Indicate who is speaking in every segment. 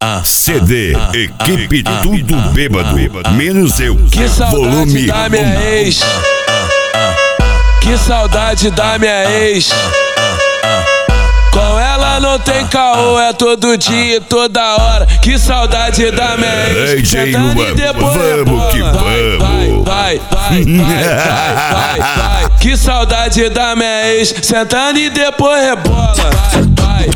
Speaker 1: CD, equipe tudo bêbado, menos eu.
Speaker 2: Que saudade
Speaker 1: volume
Speaker 2: da minha ex. Que saudade da minha ex. Com ela não tem caô, é todo dia, toda hora. Que saudade da minha ex.
Speaker 1: DJ Luan, vamos que vamos.
Speaker 2: Vai. Que saudade da minha ex. Sentando e depois rebola. Vai.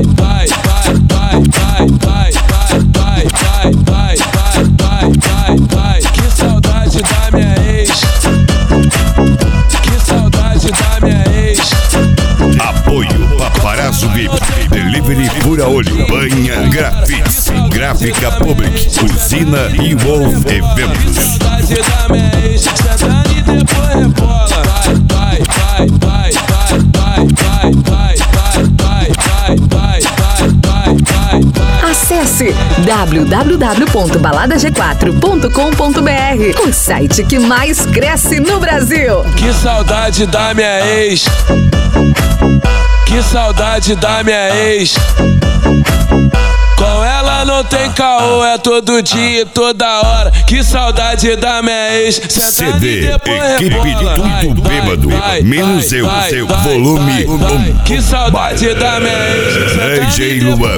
Speaker 2: Que saudade da minha ex. Que saudade da minha ex.
Speaker 1: Apoio Paparazzo VIP, Delivery Pura Olho, Banha Grafits, Gráfica Public, Usina e Wolf Eventos.
Speaker 2: Saudade da minha ex. Sentando e depois rebola. Vai.
Speaker 3: Acesse www.baladag4.com.br, o site que mais cresce no Brasil.
Speaker 2: Que saudade da minha ex. Que saudade da minha ex. Com ela não tem caô, é todo dia, toda hora. Que saudade da minha ex.
Speaker 1: CD, equipe tudo bêbado, menos eu. Volume 1.
Speaker 2: Que saudade da minha ex.
Speaker 1: DJ Luan.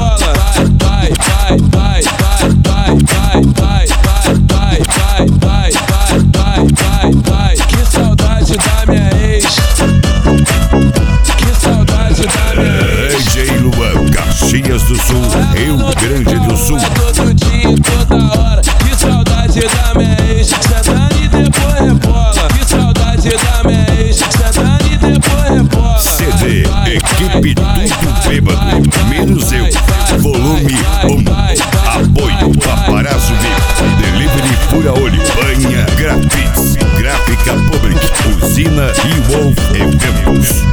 Speaker 2: Que saudade da minha ex. Que saudade da minha ex.
Speaker 1: DJ Luan, Caxias do Sul, Rio Grande do Sul.
Speaker 2: Todo dia, toda hora. Que saudade da minha ex. Sentando e depois rebola. Que saudade da minha ex. Sentando e depois rebola.
Speaker 1: CD, equipe tudo bêbado, menos eu. Volume 1. Apoio Paparazzo VIP, Delivery Pura Olho, Banha Grafits, Gráfica Public, Usina e Wolf Eventos.